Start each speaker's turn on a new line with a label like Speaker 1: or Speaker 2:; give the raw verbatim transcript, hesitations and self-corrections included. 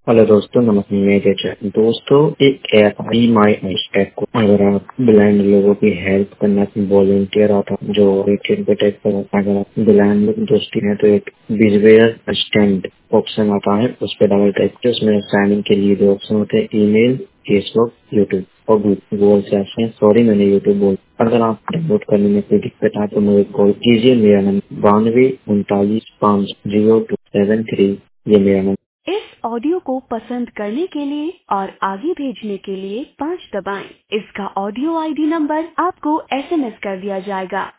Speaker 1: Hello दोस्तों, नमस्ते। मैं जय दोस्तों, एक app Be My Eyes app को अगर आप ब्लाइंड लोगों की हेल्प करना वॉलंटियर आता जो रेटेड पे टाइप पर अगर आप ब्लाइंड लोग दोस्ती है तो एक विजुअल असिस्टेंट ऑप्शन आता है, उस पर डबल टाइप किया। उसमें साइन इन के लिए दो ऑप्शन होते हैं, ईमेल, फेसबुक, यूट्यूब और गूगल से ऐसे। सॉरी, मैंने यूट्यूब बोल। अगर आप डाउनलोड करने में कोई दिक्कत आए तो मुझे कॉल कीजिए। मेरा नंबर बानवे उनतालीस पाँच जीरो टू सेवन थ्री, ये मेरा नंबर। इस ऑडियो को पसंद करने के लिए और आगे भेजने के लिए पाँच दबाएं। इसका ऑडियो आईडी नंबर आपको एसएमएस कर दिया जाएगा।